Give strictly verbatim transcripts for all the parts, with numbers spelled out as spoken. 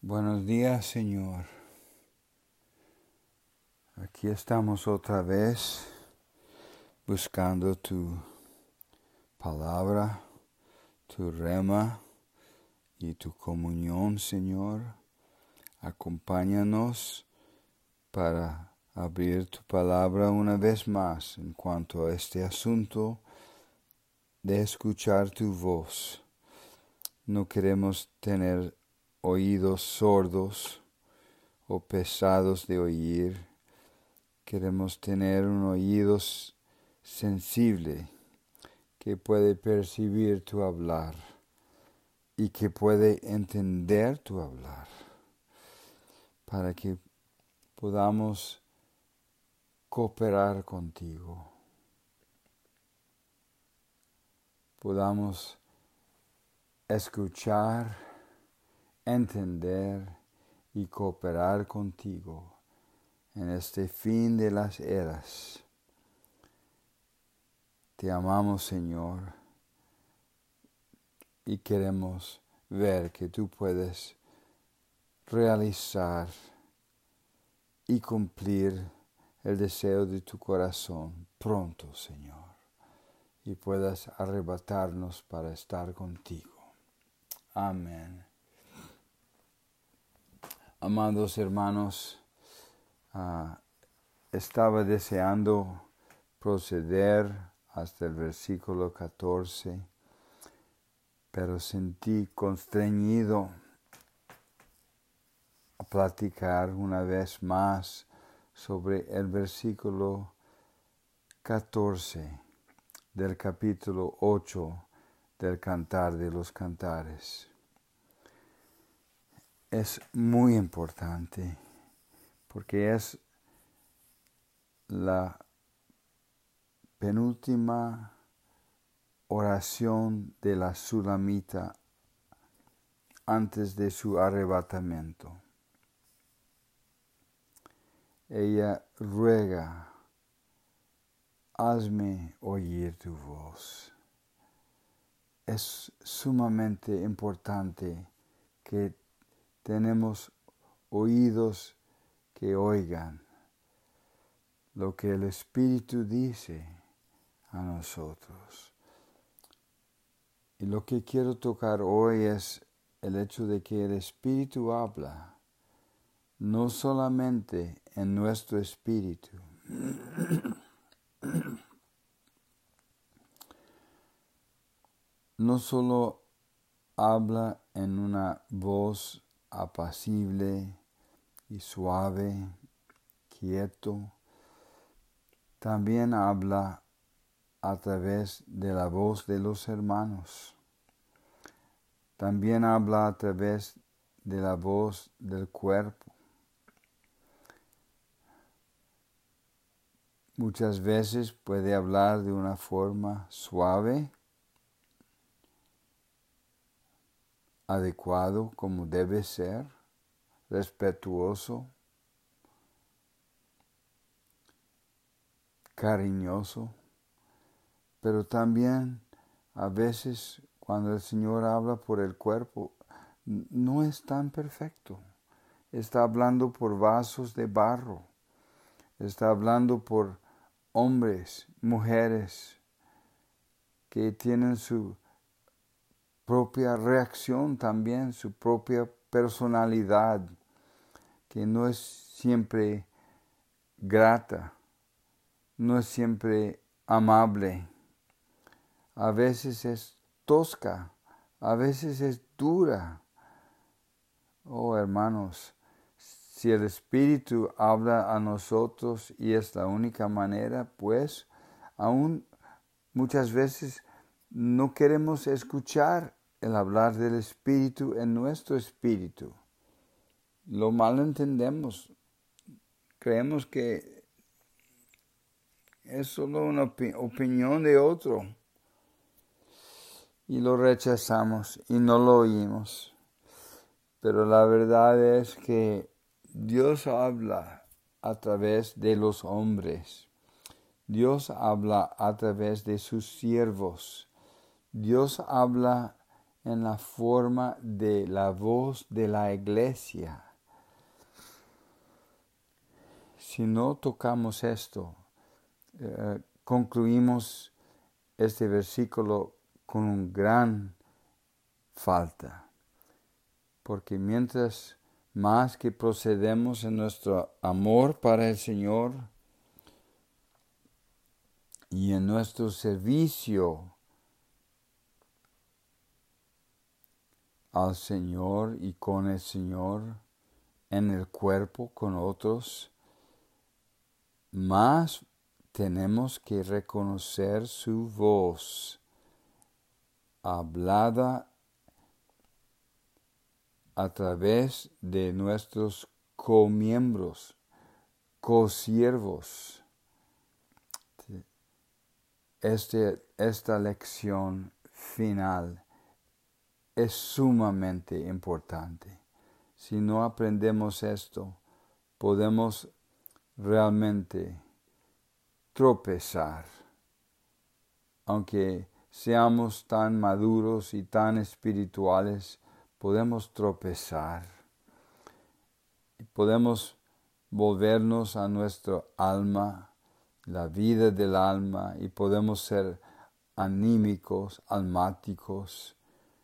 Buenos días, Señor. Aquí estamos otra vez buscando tu palabra, tu rema y tu comunión, Señor. Acompáñanos para abrir tu palabra una vez más en cuanto a este asunto de escuchar tu voz. No queremos tener oídos sordos o pesados de oír. Queremos tener un oído sensible que puede percibir tu hablar y que puede entender tu hablar, para que podamos cooperar contigo, podamos escuchar, entender y cooperar contigo en este fin de las eras. Te amamos, Señor, y queremos ver que tú puedes realizar y cumplir el deseo de tu corazón pronto, Señor, y puedas arrebatarnos para estar contigo. Amén. Amados hermanos, uh, estaba deseando proceder hasta el versículo catorce, pero sentí constreñido a platicar una vez más sobre el versículo catorce del capítulo ocho del Cantar de los Cantares. Es muy importante porque es la penúltima oración de la Sulamita antes de su arrebatamiento. Ella ruega: hazme oír tu voz. Es sumamente importante que tenemos oídos que oigan lo que el Espíritu dice a nosotros. Y lo que quiero tocar hoy es el hecho de que el Espíritu habla, no solamente en nuestro espíritu, no solo habla en una voz apacible y suave, quieto, también habla a través de la voz de los hermanos. También habla a través de la voz del cuerpo. Muchas veces puede hablar de una forma suave, adecuado como debe ser, respetuoso, cariñoso, pero también a veces cuando el Señor habla por el cuerpo no es tan perfecto. Está hablando por vasos de barro, está hablando por hombres, mujeres que tienen su propia reacción también, su propia personalidad, que no es siempre grata, no es siempre amable. A veces es tosca, a veces es dura. Oh, hermanos, si el Espíritu habla a nosotros y es la única manera, pues aún muchas veces no queremos escuchar el hablar del Espíritu en nuestro espíritu. Lo malentendemos. Creemos que es solo una opi- opinión de otro. Y lo rechazamos y no lo oímos. Pero la verdad es que Dios habla a través de los hombres. Dios habla a través de sus siervos. Dios habla en la forma de la voz de la iglesia. Si no tocamos esto, eh, concluimos este versículo con un gran falta. Porque mientras más que procedemos en nuestro amor para el Señor y en nuestro servicio al Señor y con el Señor, en el cuerpo con otros, más tenemos que reconocer su voz hablada a través de nuestros comiembros, co-siervos. Este, esta lección final es sumamente importante. Si no aprendemos esto, podemos realmente tropezar. Aunque seamos tan maduros y tan espirituales, podemos tropezar. Podemos volvernos a nuestro alma, la vida del alma, y podemos ser anímicos, almáticos,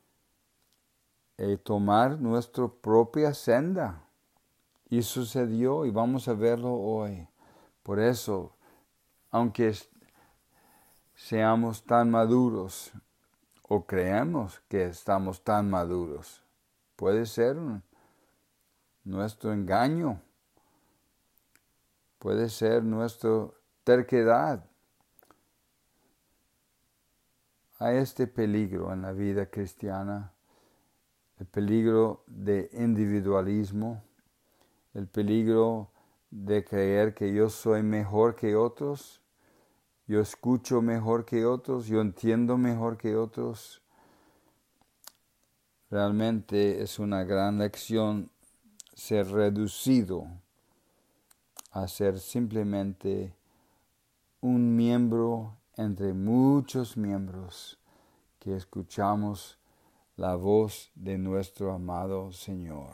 y tomar nuestra propia senda. Y sucedió, y vamos a verlo hoy. Por eso, aunque seamos tan maduros, o creemos que estamos tan maduros, puede ser un, nuestro engaño, puede ser nuestra terquedad. Hay este peligro en la vida cristiana, el peligro de individualismo, el peligro de creer que yo soy mejor que otros, yo escucho mejor que otros, yo entiendo mejor que otros. Realmente es una gran lección ser reducido a ser simplemente un miembro entre muchos miembros que escuchamos la voz de nuestro amado Señor.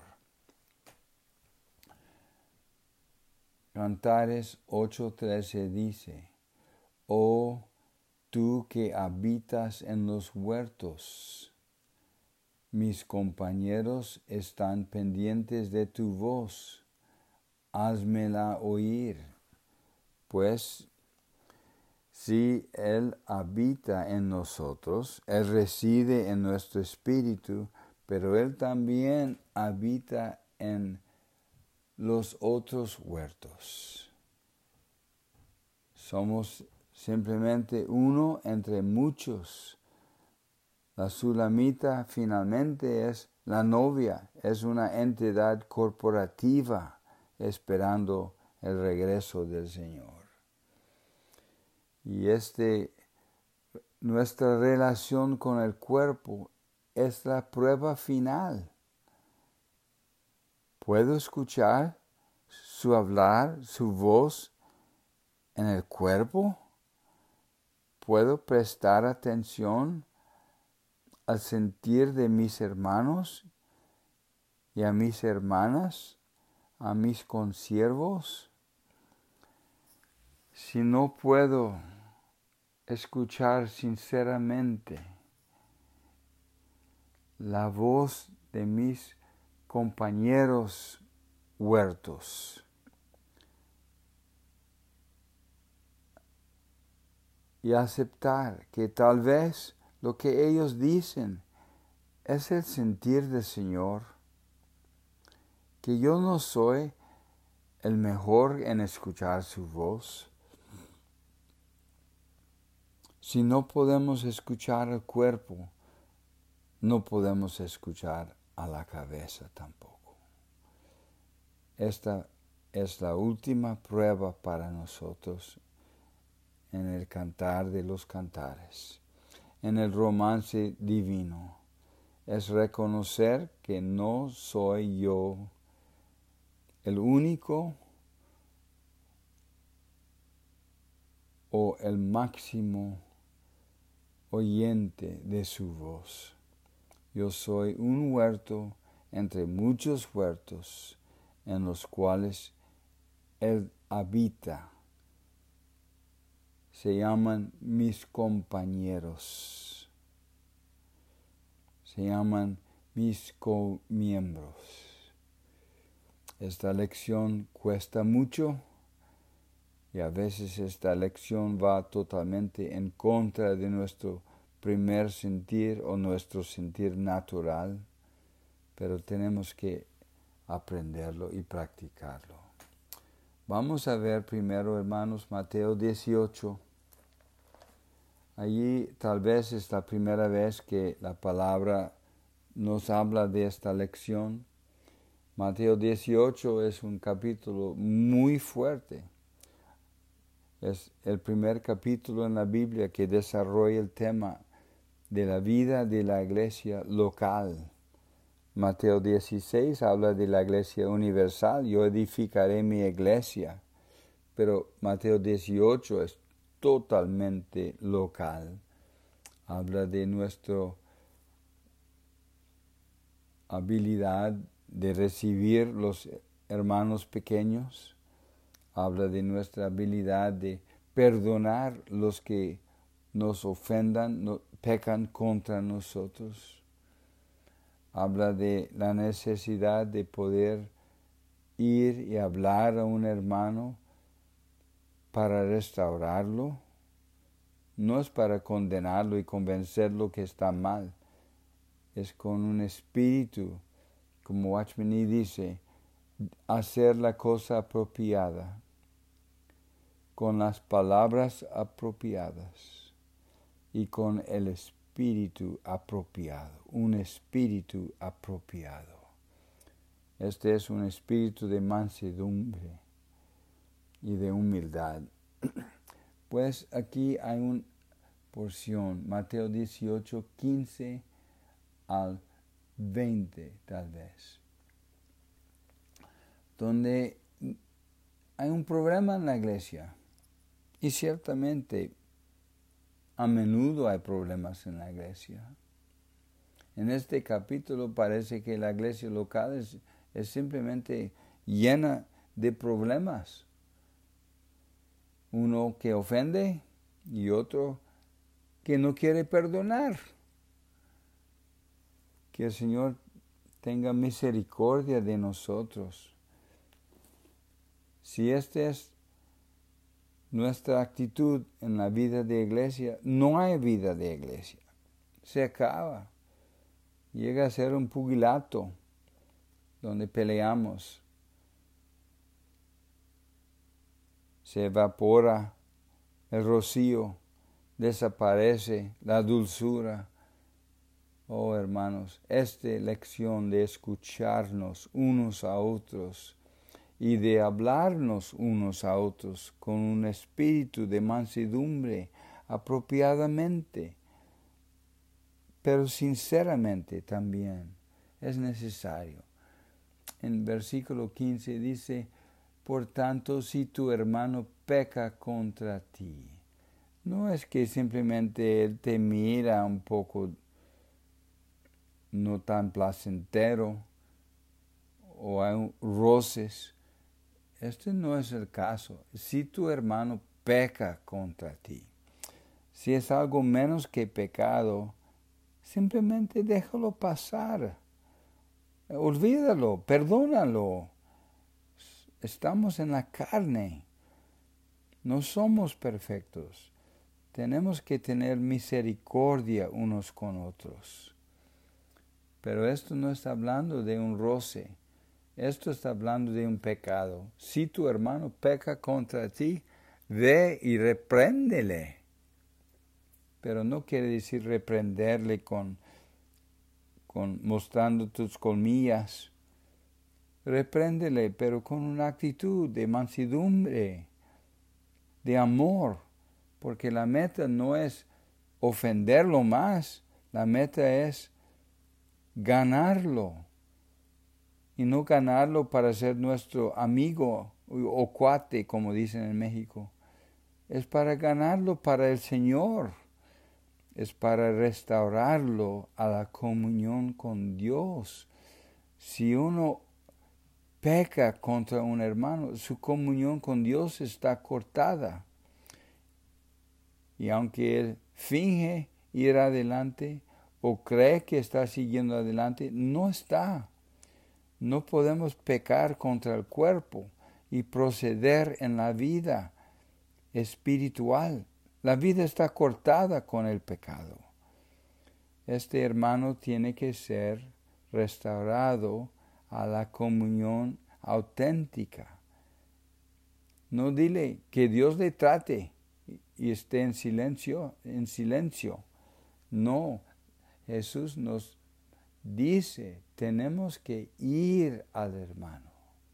Cantares ocho trece dice: Oh, tú que habitas en los huertos, mis compañeros están pendientes de tu voz, házmela oír. Pues si Él habita en nosotros, Él reside en nuestro espíritu, pero Él también habita en los otros huertos. Somos simplemente uno entre muchos. La Sulamita finalmente es la novia, es una entidad corporativa esperando el regreso del Señor. Y este, nuestra relación con el cuerpo es la prueba final. ¿Puedo escuchar su hablar, su voz en el cuerpo? ¿Puedo prestar atención al sentir de mis hermanos y a mis hermanas, a mis consiervos? Si no puedo escuchar sinceramente la voz de mis compañeros huertos y aceptar que tal vez lo que ellos dicen es el sentir del Señor, que yo no soy el mejor en escuchar su voz. Si no podemos escuchar al cuerpo, no podemos escuchar a la cabeza tampoco. Esta es la última prueba para nosotros en el cantar de los cantares, en el romance divino. Es reconocer que no soy yo el único o el máximo oyente de su voz. Yo soy un huerto entre muchos huertos en los cuales Él habita. Se llaman mis compañeros. Se llaman mis comiembros. Esta lección cuesta mucho y a veces esta lección va totalmente en contra de nuestro primer sentir o nuestro sentir natural, pero tenemos que aprenderlo y practicarlo. Vamos a ver primero, hermanos, Mateo dieciocho. Allí tal vez es la primera vez que la palabra nos habla de esta lección. Mateo dieciocho es un capítulo muy fuerte. Es el primer capítulo en la Biblia que desarrolla el tema de la vida de la iglesia local. Mateo dieciséis habla de la iglesia universal. Yo edificaré mi iglesia. Pero Mateo dieciocho es totalmente local. Habla de nuestra habilidad de recibir los hermanos pequeños. Habla de nuestra habilidad de perdonar los que nos ofendan, no, pecan contra nosotros. Habla de la necesidad de poder ir y hablar a un hermano para restaurarlo. No es para condenarlo y convencerlo que está mal. Es con un espíritu, como Watchman Nee dice, hacer la cosa apropiada, con las palabras apropiadas y con el espíritu apropiado, un espíritu apropiado. Este es un espíritu de mansedumbre y de humildad. Pues aquí hay una porción, Mateo dieciocho, quince al veinte tal vez, donde hay un problema en la iglesia. Y ciertamente a menudo hay problemas en la iglesia. En este capítulo parece que la iglesia local es, es simplemente llena de problemas. Uno que ofende y otro que no quiere perdonar. Que el Señor tenga misericordia de nosotros. Si esta es nuestra actitud en la vida de iglesia, no hay vida de iglesia. Se acaba. Llega a ser un pugilato donde peleamos. Se evapora el rocío, desaparece la dulzura. Oh, hermanos, esta lección de escucharnos unos a otros y de hablarnos unos a otros con un espíritu de mansedumbre apropiadamente, pero sinceramente también es necesario. En versículo quince dice, por tanto, si tu hermano peca contra ti, no es que simplemente él te mira un poco no tan placentero o hay roces. Este no es el caso. Si tu hermano peca contra ti, si es algo menos que pecado, simplemente déjalo pasar. Olvídalo, perdónalo. Estamos en la carne. No somos perfectos. Tenemos que tener misericordia unos con otros. Pero esto no está hablando de un roce. Esto está hablando de un pecado. Si tu hermano peca contra ti, ve y repréndele. Pero no quiere decir reprenderle con, con mostrando tus colmillas. Repréndele, pero con una actitud de mansedumbre, de amor. Porque la meta no es ofenderlo más. La meta es ganarlo. Y no ganarlo para ser nuestro amigo o cuate, como dicen en México. Es para ganarlo para el Señor. es para restaurarlo a la comunión con Dios. Si uno peca contra un hermano, su comunión con Dios está cortada. Y aunque él finge ir adelante o cree que está siguiendo adelante, no está. No podemos pecar contra el cuerpo y proceder en la vida espiritual. La vida está cortada con el pecado. Este hermano tiene que ser restaurado a la comunión auténtica. No dile que Dios le trate y esté en silencio, en silencio. No, Jesús nos dice, tenemos que ir al hermano.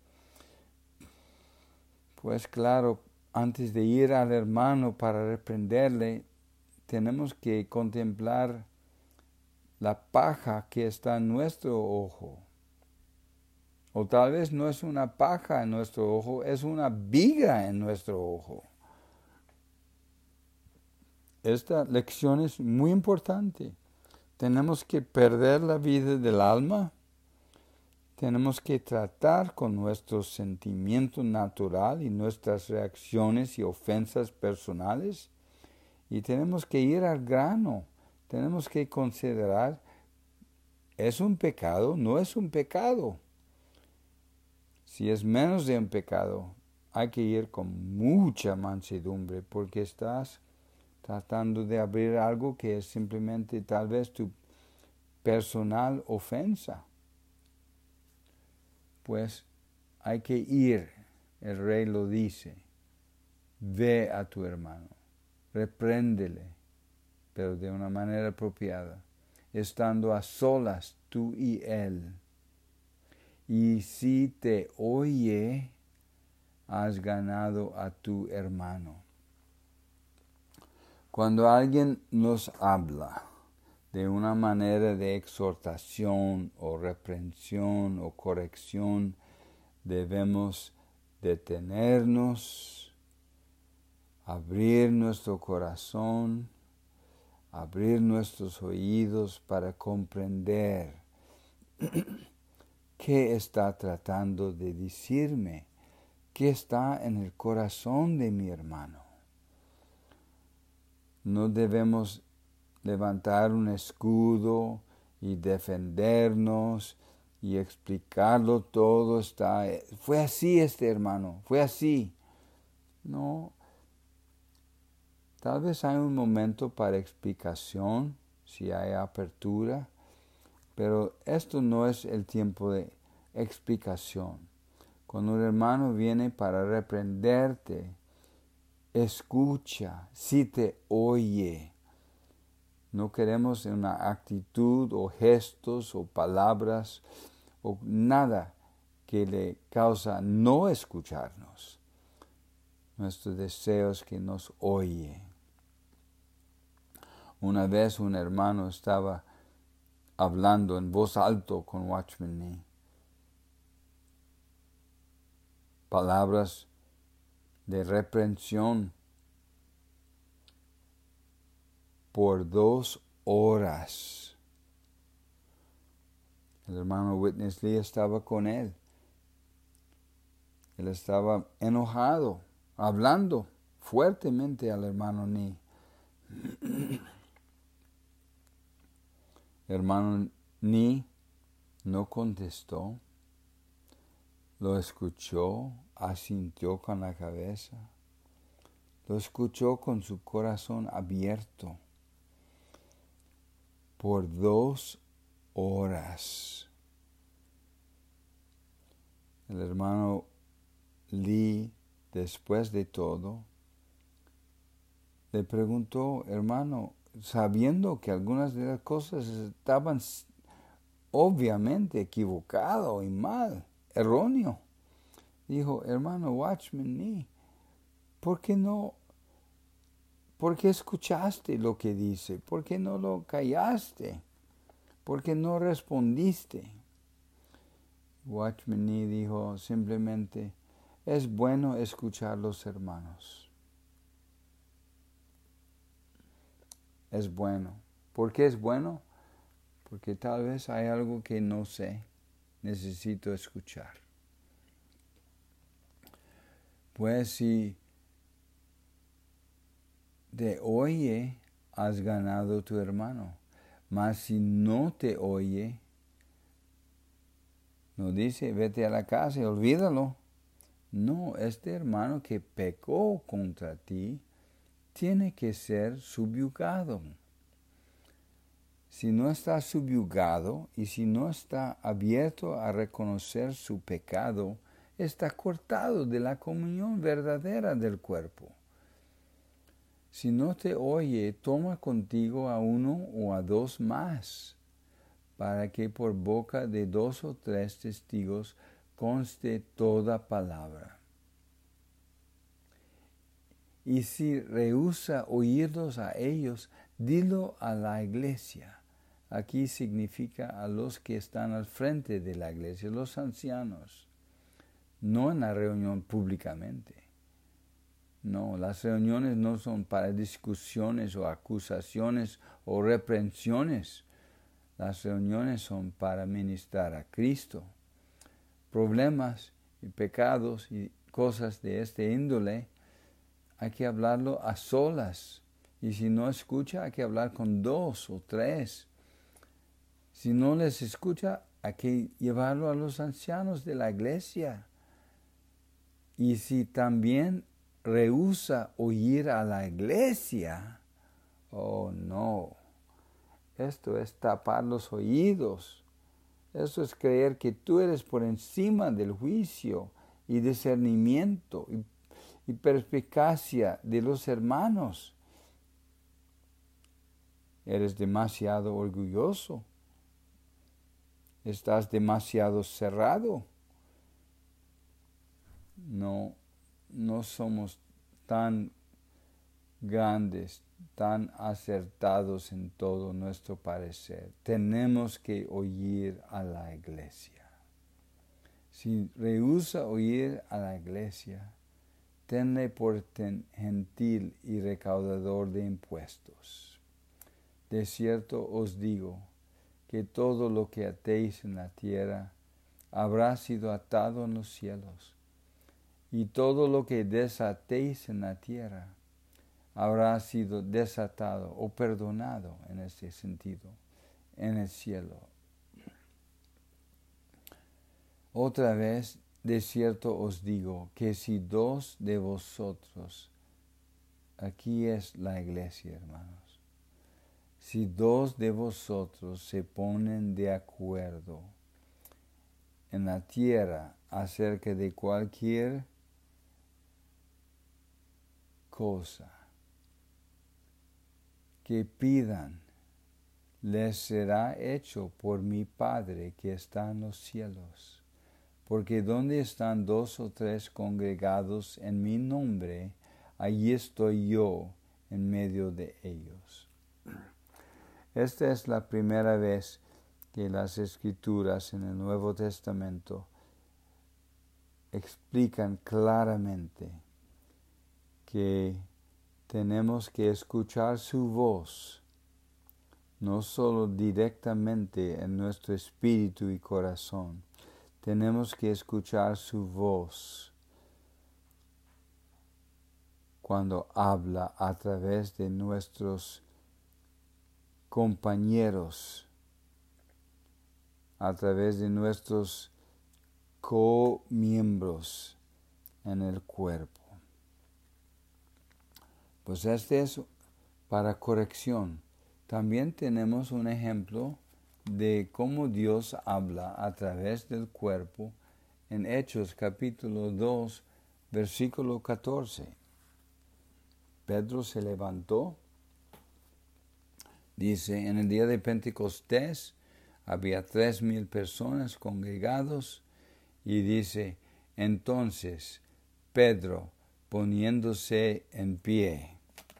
Pues claro, antes de ir al hermano para reprenderle, tenemos que contemplar la paja que está en nuestro ojo. O tal vez no es una paja en nuestro ojo, es una viga en nuestro ojo. Esta lección es muy importante. Tenemos que perder la vida del alma. Tenemos que tratar con nuestro sentimiento natural y nuestras reacciones y ofensas personales. Y tenemos que ir al grano. Tenemos que considerar, ¿es un pecado? No es un pecado. Si es menos de un pecado, hay que ir con mucha mansedumbre porque estás tratando de abrir algo que es simplemente tal vez tu personal ofensa. Pues hay que ir, el rey lo dice, ve a tu hermano, repréndele, pero de una manera apropiada, estando a solas tú y él. Y si te oye, has ganado a tu hermano. Cuando alguien nos habla de una manera de exhortación o reprensión o corrección, debemos detenernos, abrir nuestro corazón, abrir nuestros oídos para comprender qué está tratando de decirme, qué está en el corazón de mi hermano. No debemos levantar un escudo y defendernos y explicarlo todo. Está, fue así este hermano, fue así. No, tal vez hay un momento para explicación, si hay apertura, pero esto no es el tiempo de explicación. Cuando un hermano viene para reprenderte, escucha, si te oye. No queremos una actitud o gestos o palabras o nada que le causa no escucharnos. Nuestro deseo es que nos oye. Una vez un hermano estaba hablando en voz alta con Watchman Nee. Palabras de reprensión por dos horas. El hermano Witness Lee estaba con él. Él estaba enojado, hablando fuertemente al hermano Nee. El hermano Nee no contestó, lo escuchó, asintió con la cabeza, lo escuchó con su corazón abierto por dos horas. El hermano Lee, después de todo, le preguntó, hermano, sabiendo que algunas de las cosas estaban obviamente equivocado y mal, erróneo, dijo, hermano Watchman Nee, ¿por qué no? ¿Por qué escuchaste lo que dice? ¿Por qué no lo callaste? ¿Por qué no respondiste? Watchman Nee dijo simplemente, es bueno escuchar a los hermanos. es bueno. ¿Por qué es bueno? Porque tal vez hay algo que no sé, necesito escuchar. Pues si te oye, has ganado tu hermano. Mas si no te oye, no dice, vete a la casa y olvídalo. No, este hermano que pecó contra ti tiene que ser subyugado. Si no está subyugado y si no está abierto a reconocer su pecado, está cortado de la comunión verdadera del cuerpo. Si no te oye, toma contigo a uno o a dos más, para que por boca de dos o tres testigos conste toda palabra. Y si rehúsa oírlos a ellos, dilo a la iglesia. Aquí significa a los que están al frente de la iglesia, los ancianos, no en la reunión públicamente. No, las reuniones no son para discusiones o acusaciones o reprensiones. Las reuniones son para ministrar a Cristo. Problemas y pecados y cosas de este índole hay que hablarlo a solas. Y si no escucha, hay que hablar con dos o tres. Si no les escucha, hay que llevarlo a los ancianos de la iglesia. Y si también rehúsa oír a la iglesia, oh no, esto es tapar los oídos. Eso es creer que tú eres por encima del juicio y discernimiento y, y perspicacia de los hermanos. Eres demasiado orgulloso. Estás demasiado cerrado. No, no somos tan grandes, tan acertados en todo nuestro parecer. Tenemos que oír a la iglesia. Si rehúsa oír a la iglesia, tenle por ten gentil y recaudador de impuestos. De cierto os digo que todo lo que atéis en la tierra habrá sido atado en los cielos, y todo lo que desatéis en la tierra habrá sido desatado o perdonado en este sentido en el cielo. Otra vez, de cierto os digo que si dos de vosotros, aquí es la iglesia, hermanos, si dos de vosotros se ponen de acuerdo en la tierra acerca de cualquier cosa que pidan, les será hecho por mi Padre que está en los cielos. Porque donde están dos o tres congregados en mi nombre, allí estoy yo en medio de ellos. Esta es la primera vez que las Escrituras en el Nuevo Testamento explican claramente que tenemos que escuchar su voz, no solo directamente en nuestro espíritu y corazón. Tenemos que escuchar su voz cuando habla a través de nuestros compañeros, a través de nuestros co-miembros en el cuerpo. Pues este es para corrección. También tenemos un ejemplo de cómo Dios habla a través del cuerpo en Hechos capítulo dos, versículo catorce. Pedro se levantó, dice, en el día de Pentecostés había tres mil personas congregados, y dice, entonces Pedro, poniéndose en pie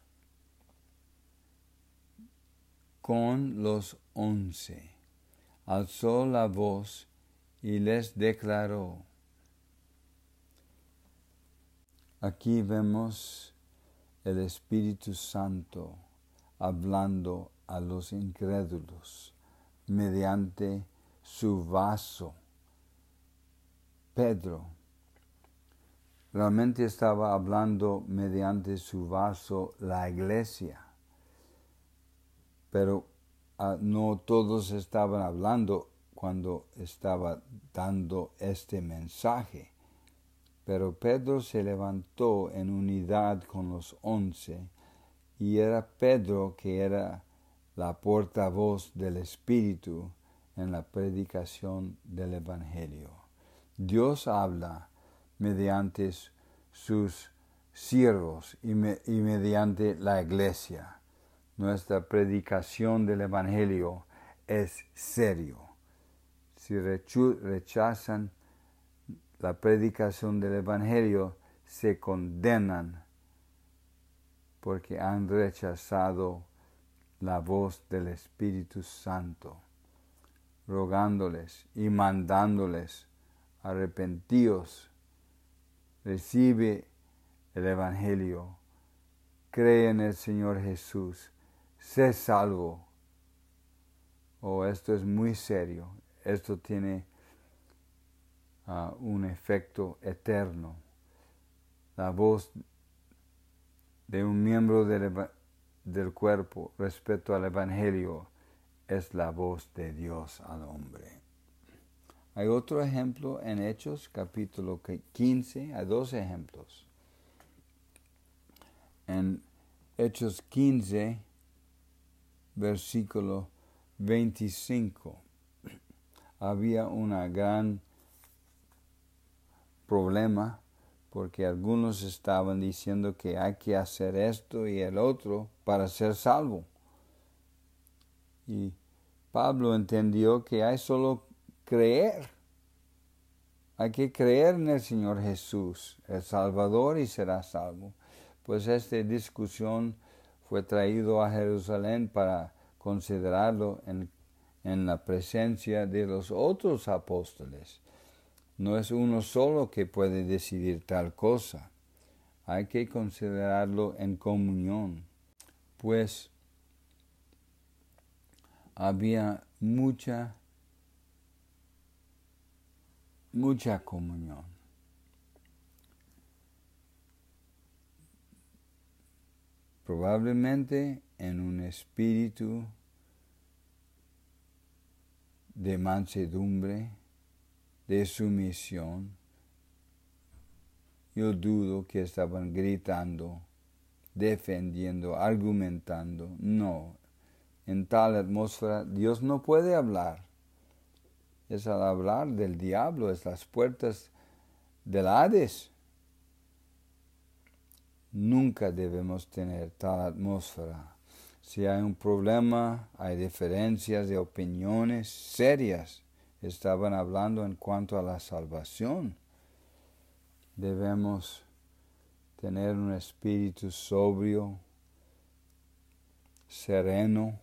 con los once, alzó la voz y les declaró. Aquí vemos el Espíritu Santo hablando a los incrédulos mediante su vaso. Pedro realmente estaba hablando mediante su vaso la iglesia, pero uh, no todos estaban hablando cuando estaba dando este mensaje. Pero Pedro se levantó en unidad con los once, y era Pedro que era la portavoz del Espíritu en la predicación del Evangelio. Dios habla mediante sus siervos y, me, y mediante la iglesia. Nuestra predicación del Evangelio es serio. Si rechu- rechazan la predicación del Evangelio, se condenan porque han rechazado la voz del Espíritu Santo, rogándoles y mandándoles: arrepentíos, recibe el Evangelio, cree en el Señor Jesús, sé salvo. Oh, esto es muy serio. Esto tiene uh, un efecto eterno. La voz de un miembro del, del cuerpo respecto al Evangelio es la voz de Dios al hombre. Hay otro ejemplo en Hechos capítulo quince, hay dos ejemplos. En Hechos quince, versículo veinticinco, había un gran problema porque algunos estaban diciendo que hay que hacer esto y el otro para ser salvo. Y Pablo entendió que hay solo creer. Hay que creer en el Señor Jesús, el Salvador, y será salvo. Pues esta discusión fue traído a Jerusalén para considerarlo en, en la presencia de los otros apóstoles. No es uno solo que puede decidir tal cosa. Hay que considerarlo en comunión, pues había mucha, mucha comunión. Probablemente en un espíritu de mansedumbre, de sumisión. Yo dudo que estaban gritando, defendiendo, argumentando. No, en tal atmósfera Dios no puede hablar. Es al hablar del diablo, es las puertas del Hades. Nunca debemos tener tal atmósfera. Si hay un problema, hay diferencias de opiniones serias. Estaban hablando en cuanto a la salvación. Debemos tener un espíritu sobrio, sereno,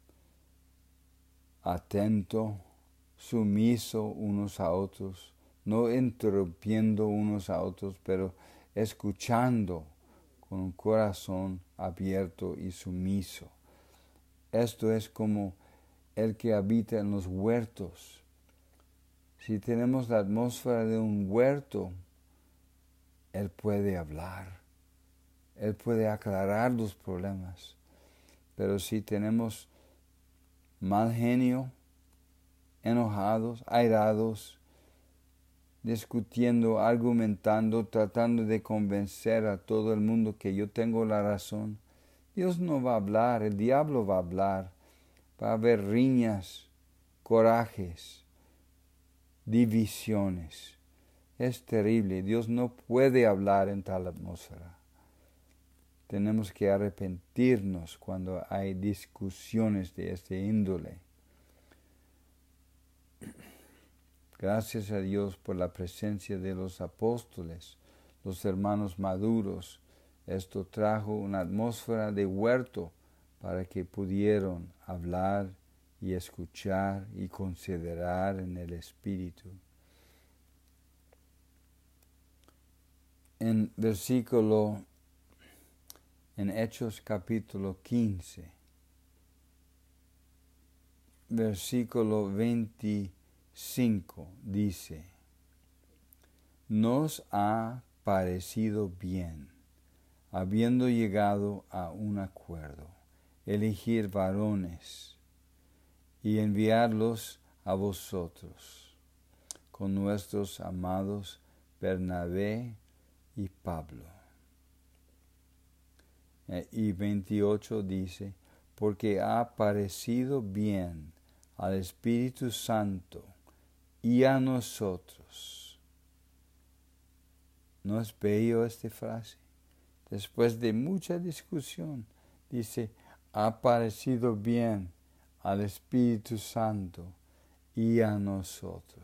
atento, sumiso unos a otros, no interrumpiendo unos a otros, pero escuchando con un corazón abierto y sumiso. Esto es como el que habita en los huertos. Si tenemos la atmósfera de un huerto, Él puede hablar, Él puede aclarar los problemas. Pero si tenemos mal genio, enojados, airados, discutiendo, argumentando, tratando de convencer a todo el mundo que yo tengo la razón, Dios no va a hablar, el diablo va a hablar. Va a haber riñas, corajes, divisiones. Es terrible. Dios no puede hablar en tal atmósfera. Tenemos que arrepentirnos cuando hay discusiones de este índole. Gracias a Dios por la presencia de los apóstoles, los hermanos maduros. Esto trajo una atmósfera de huerto para que pudieran hablar y escuchar y considerar en el Espíritu. En versículo, en Hechos capítulo quince, versículo veinticinco dice: nos ha parecido bien, habiendo llegado a un acuerdo, elegir varones y enviarlos a vosotros con nuestros amados Bernabé y Pablo. Y veintiocho dice: porque ha parecido bien al Espíritu Santo y a nosotros. ¿No es bello esta frase? Después de mucha discusión, dice: ha parecido bien al Espíritu Santo y a nosotros.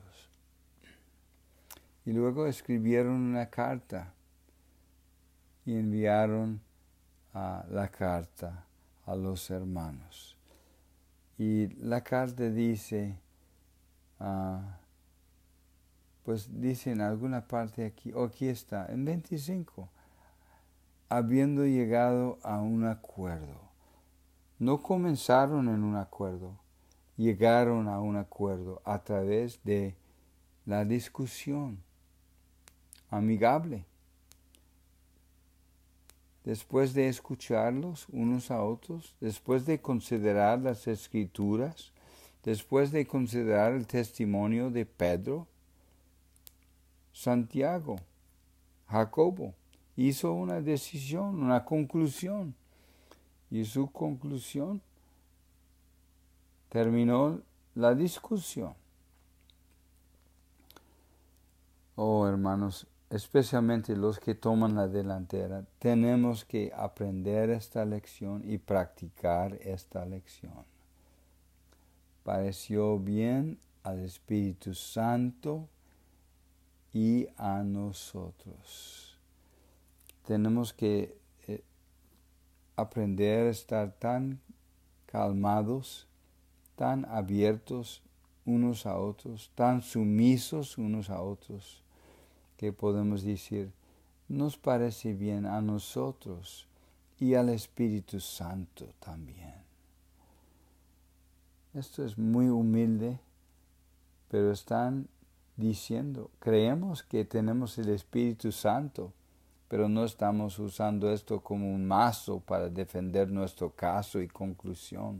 Y luego escribieron una carta y enviaron uh, la carta a los hermanos. Y la carta dice, uh, pues dice en alguna parte aquí, oh, aquí está, en veinticinco, habiendo llegado a un acuerdo. No comenzaron en un acuerdo, llegaron a un acuerdo a través de la discusión amigable. Después de escucharlos unos a otros, después de considerar las Escrituras, después de considerar el testimonio de Pedro, Santiago, Jacobo, hizo una decisión, una conclusión. Y su conclusión terminó la discusión. Oh, hermanos, especialmente los que toman la delantera, tenemos que aprender esta lección y practicar esta lección. Pareció bien al Espíritu Santo y a nosotros. Tenemos que eh, aprender a estar tan calmados, tan abiertos unos a otros, tan sumisos unos a otros, que podemos decir: nos parece bien a nosotros y al Espíritu Santo también. Esto es muy humilde, pero están diciendo, creemos que tenemos el Espíritu Santo, pero no estamos usando esto como un mazo para defender nuestro caso y conclusión.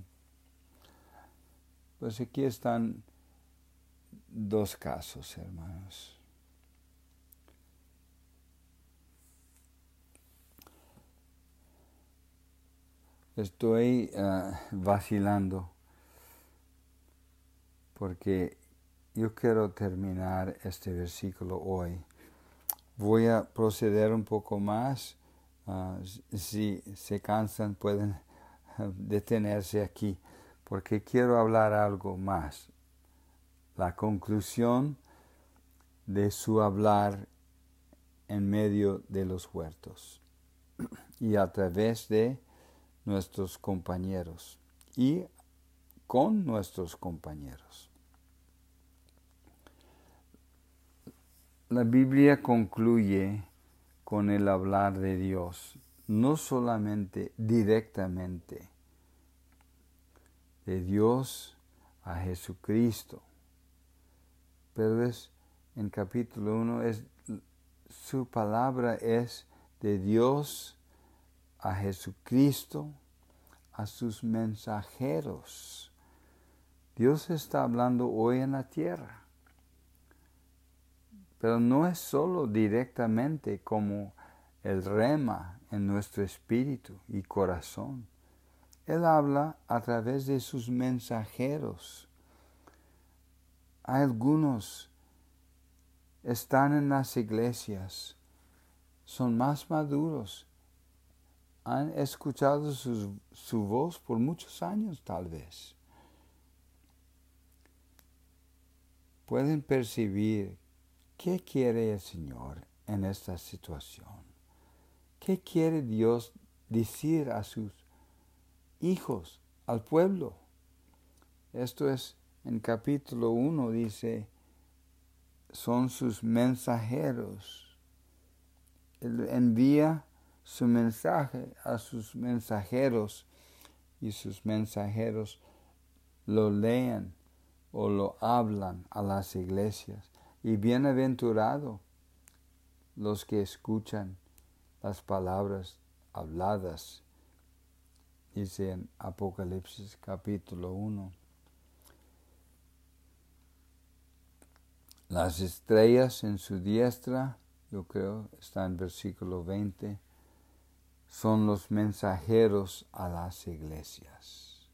Pues aquí están dos casos, hermanos. Estoy uh, vacilando porque yo quiero terminar este versículo hoy. Voy a proceder un poco más. Uh, si se cansan pueden detenerse aquí, porque quiero hablar algo más. La conclusión de su hablar en medio de los huertos y a través de nuestros compañeros y con nuestros compañeros. La Biblia concluye con el hablar de Dios, no solamente directamente de Dios a Jesucristo, pero es en capítulo uno, es, su palabra es de Dios a Jesucristo, a sus mensajeros. Dios está hablando hoy en la tierra, pero no es solo directamente como el rema en nuestro espíritu y corazón. Él habla a través de sus mensajeros. Hay algunos están en las iglesias, son más maduros, han escuchado sus, su voz por muchos años tal vez. Pueden percibir qué quiere el Señor en esta situación. ¿Qué quiere Dios decir a sus hijos, al pueblo? Esto es en capítulo uno, dice, son sus mensajeros. Él envía su mensaje a sus mensajeros y sus mensajeros lo leen o lo hablan a las iglesias. Y bienaventurado los que escuchan las palabras habladas, dice en Apocalipsis capítulo uno. Las estrellas en su diestra, yo creo, está en versículo veinte, son los mensajeros a las iglesias.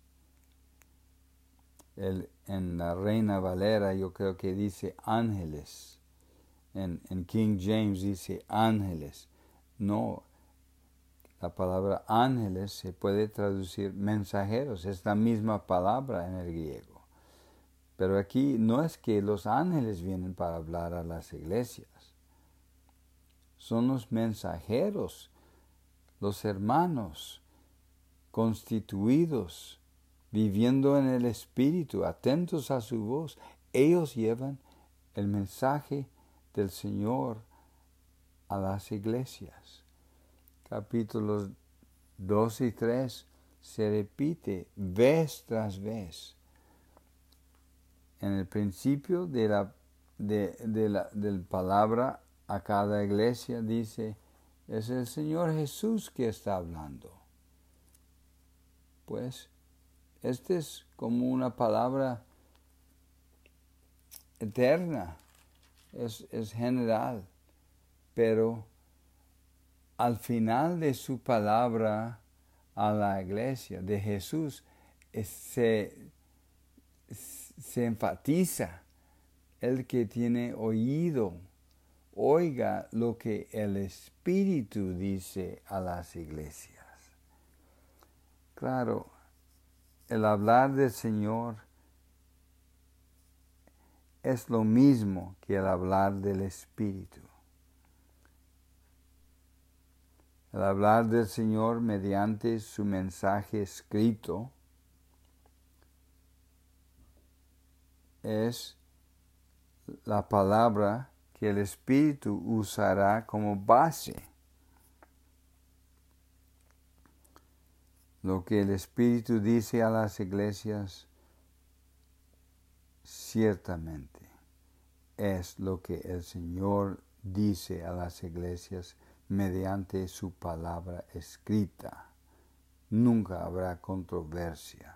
El, en la Reina Valera yo creo que dice ángeles. En, en King James dice ángeles. No, la palabra ángeles se puede traducir mensajeros. Es la misma palabra en el griego. Pero aquí no es que los ángeles vienen para hablar a las iglesias. Son los mensajeros, los hermanos constituidos, viviendo en el Espíritu, atentos a su voz. Ellos llevan el mensaje del Señor a las iglesias. Capítulos dos y tres se repite vez tras vez. En el principio de la, de, de la del palabra a cada iglesia dice, es el Señor Jesús que está hablando. Pues, esta es como una palabra eterna, es, es general, pero al final de su palabra a la iglesia de Jesús, es, se, se enfatiza el que tiene oído, oiga lo que el Espíritu dice a las iglesias. Claro, el hablar del Señor es lo mismo que el hablar del Espíritu. El hablar del Señor mediante su mensaje escrito es la palabra que el Espíritu usará como base. Lo que el Espíritu dice a las iglesias ciertamente es lo que el Señor dice a las iglesias mediante su palabra escrita. Nunca habrá controversia.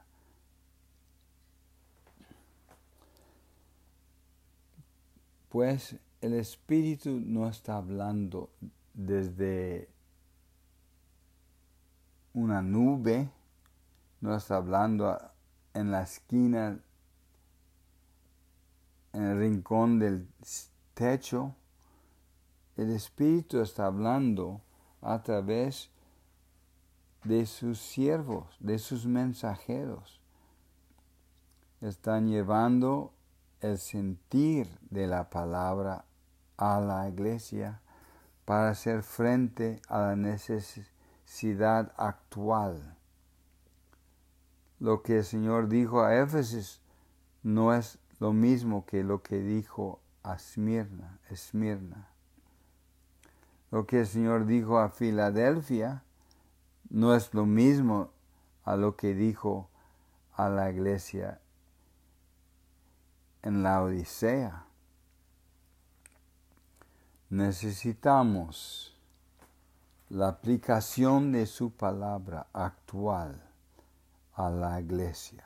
Pues el Espíritu no está hablando desde una nube, no está hablando en la esquina, en el rincón del techo. El Espíritu está hablando a través de sus siervos, de sus mensajeros. Están llevando el sentir de la palabra a la iglesia para hacer frente a la necesidad actual. Lo que el Señor dijo a Éfeso no es lo mismo que lo que dijo a Esmirna, Esmirna. Lo que el Señor dijo a Filadelfia no es lo mismo a lo que dijo a la iglesia en la Odisea. Necesitamos la aplicación de su palabra actual a la iglesia.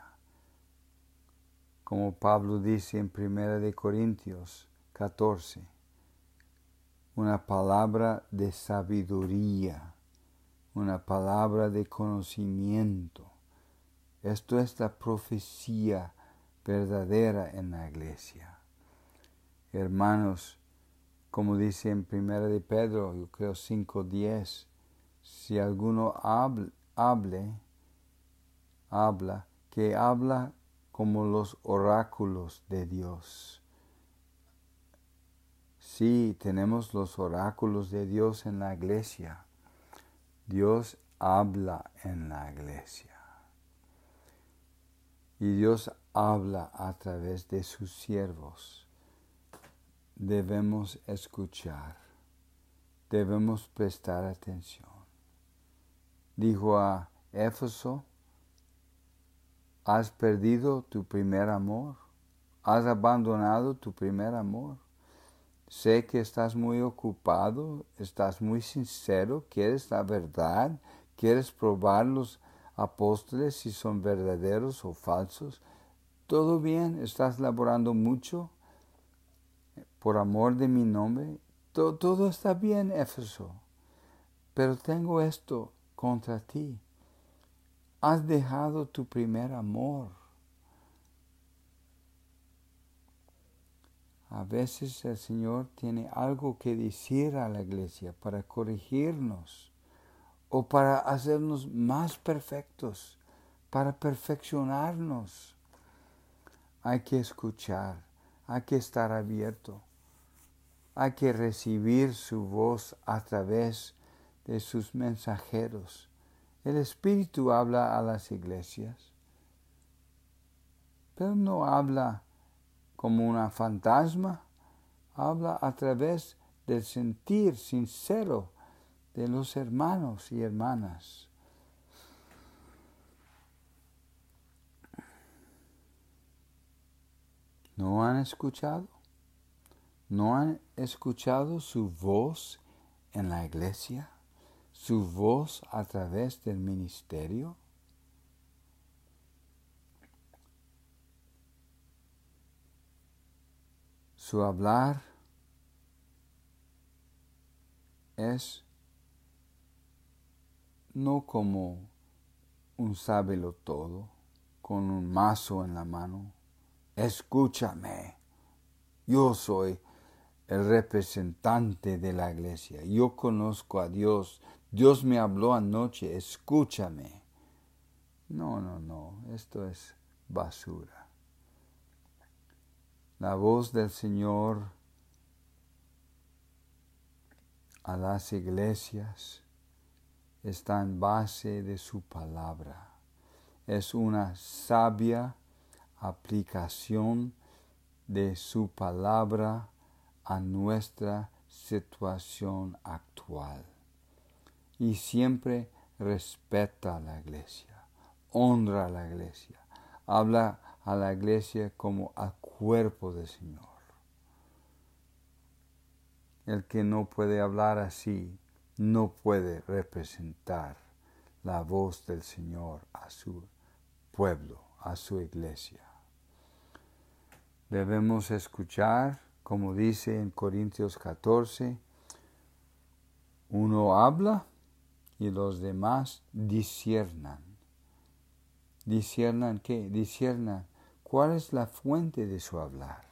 Como Pablo dice en primera de Corintios catorce, una palabra de sabiduría, una palabra de conocimiento. Esto es la profecía verdadera en la iglesia. Hermanos, como dice en primera de Pedro, yo creo cinco diez, si alguno hable, hable, habla, que habla como los oráculos de Dios. Sí, tenemos los oráculos de Dios en la iglesia. Dios habla en la iglesia. Y Dios habla a través de sus siervos. Debemos escuchar. Debemos prestar atención. Dijo a Éfeso, ¿Has perdido tu primer amor? ¿Has abandonado tu primer amor? Sé que estás muy ocupado, estás muy sincero, quieres la verdad, quieres probar los apóstoles si son verdaderos o falsos. Todo bien, estás laborando mucho por amor de mi nombre. Todo, todo está bien, Éfeso. Pero tengo esto contra ti. Has dejado tu primer amor. A veces el Señor tiene algo que decir a la iglesia para corregirnos o para hacernos más perfectos, para perfeccionarnos. Hay que escuchar, hay que estar abierto, hay que recibir su voz a través de sus mensajeros. El Espíritu habla a las iglesias, pero no habla como una fantasma, habla a través del sentir sincero de los hermanos y hermanas. ¿No han escuchado? ¿No han escuchado su voz en la iglesia? ¿Su voz a través del ministerio? Su hablar es no como un sábelo todo, con un mazo en la mano. Escúchame, yo soy el representante de la iglesia, yo conozco a Dios, Dios me habló anoche, escúchame. No, no, no, esto es basura. La voz del Señor a las iglesias está en base de su palabra. Es una sabia aplicación de su palabra a nuestra situación actual. Y siempre respeta a la iglesia, honra a la iglesia, habla a la iglesia como al cuerpo del Señor. El que no puede hablar así, no puede representar la voz del Señor a su pueblo, a su iglesia. Debemos escuchar, como dice en Corintios catorce, uno habla y los demás disciernan. ¿Disciernan qué? Disciernan cuál es la fuente de su hablar.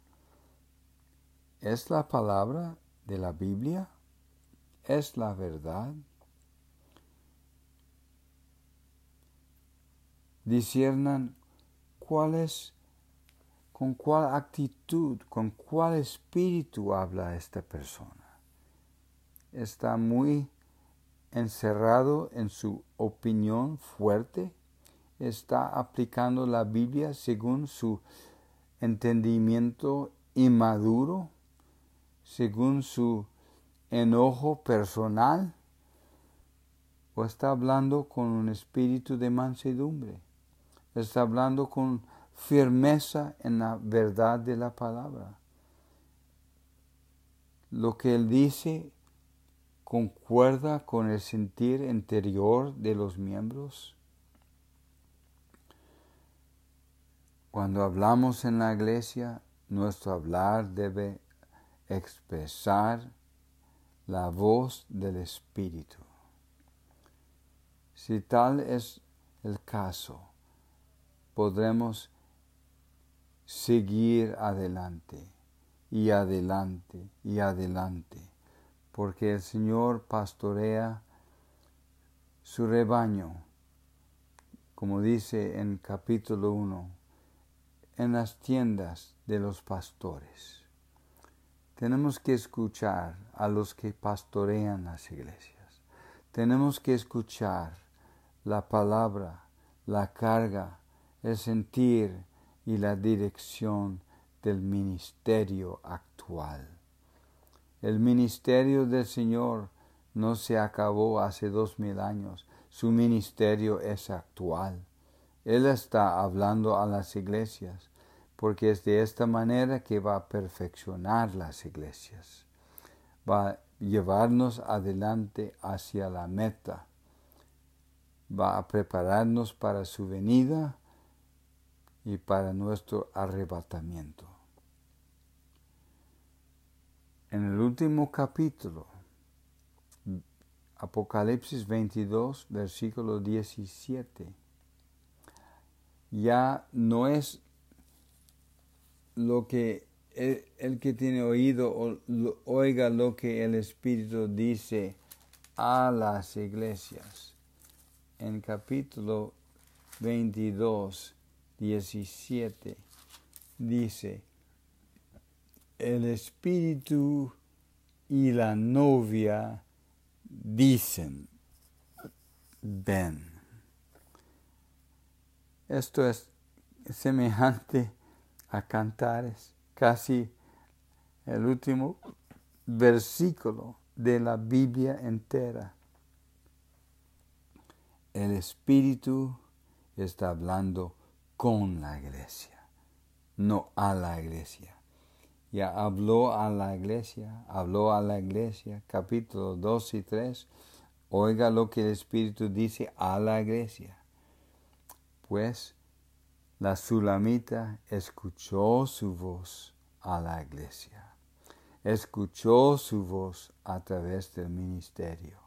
¿Es la palabra de la Biblia? ¿Es la verdad? Disciernan cuál es, con cuál actitud, con cuál espíritu habla esta persona. Está muy encerrado en su opinión fuerte, está aplicando la Biblia según su entendimiento inmaduro, según su enojo personal, o está hablando con un espíritu de mansedumbre, está hablando con firmeza en la verdad de la palabra. Lo que él dice concuerda con el sentir interior de los miembros. Cuando hablamos en la iglesia, nuestro hablar debe expresar la voz del Espíritu. Si tal es el caso, podremos seguir adelante y adelante y adelante, porque el Señor pastorea su rebaño, como dice en capítulo uno, en las tiendas de los pastores. Tenemos que escuchar a los que pastorean las iglesias. Tenemos que escuchar la palabra, la carga, el sentir y la dirección del ministerio actual. El ministerio del Señor no se acabó hace dos mil años. Su ministerio es actual. Él está hablando a las iglesias, porque es de esta manera que va a perfeccionar las iglesias. Va a llevarnos adelante hacia la meta. Va a prepararnos para su venida y para nuestro arrebatamiento. En el último capítulo, Apocalipsis veintidós, versículo diecisiete, ya no es lo que el, el que tiene oído o, lo, oiga lo que el Espíritu dice a las iglesias. En capítulo veintidós, diecisiete, dice, el Espíritu y la novia dicen, ven. Esto es semejante a Cantares, casi el último versículo de la Biblia entera. El Espíritu está hablando con la iglesia, no a la iglesia. Ya habló a la iglesia, habló a la iglesia, capítulo dos y tres. Oiga lo que el Espíritu dice a la iglesia. Pues la Sulamita escuchó su voz a la iglesia. Escuchó su voz a través del ministerio.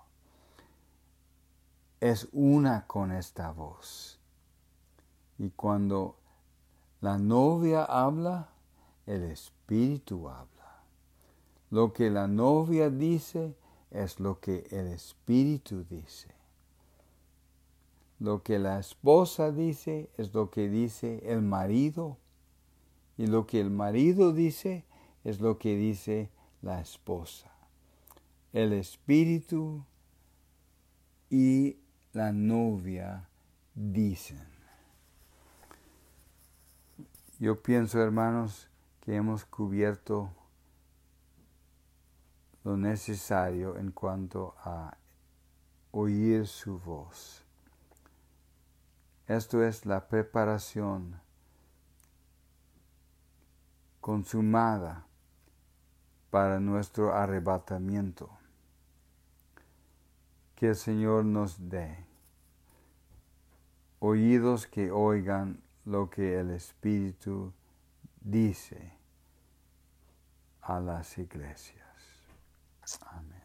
Es una con esta voz. Y cuando la novia habla, el Espíritu habla. Lo que la novia dice es lo que el Espíritu dice. Lo que la esposa dice es lo que dice el marido. Y lo que el marido dice es lo que dice la esposa. El Espíritu y la novia dicen. Yo pienso, hermanos, que hemos cubierto lo necesario en cuanto a oír su voz. Esto es la preparación consumada para nuestro arrebatamiento. Que el Señor nos dé oídos que oigan lo que el Espíritu dice a las iglesias. Amén.